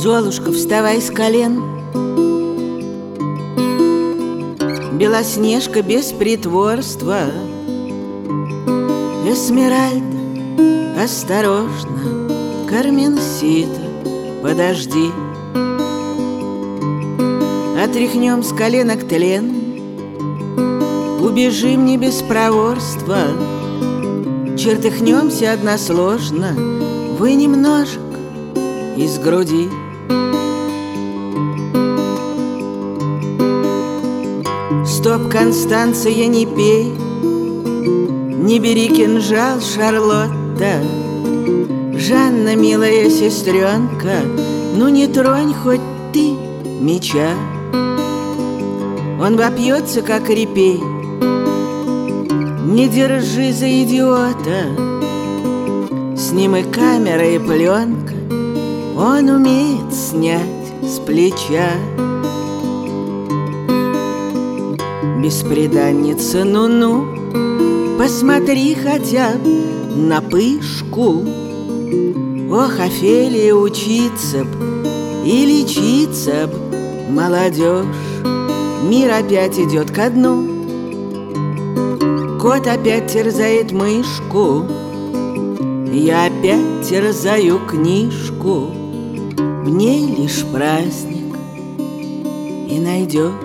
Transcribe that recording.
Золушка, вставай с колен. Белоснежка без притворства. Эсмеральда, осторожно. Карменсита, подожди. Отряхнем с коленок тлен. Убежим не без проворства. Чертыхнемся односложно. Вы немножек из груди. Стоп, Констанция, не пей. Не бери кинжал, Шарлотта. Жанна, милая сестренка, ну не тронь хоть ты меча. Он вопьется, как репей. Не держи за идиота. С ним и камера, и пленка. Он умеет снять с плеча. Бесприданница, ну-ну, посмотри хотя б на пышку. Ох, Офелия, учиться б и лечиться б, молодежь. Мир опять идет ко дну. Кот опять терзает мышку. Я опять терзаю книжку. В ней лишь праздник и найдешь.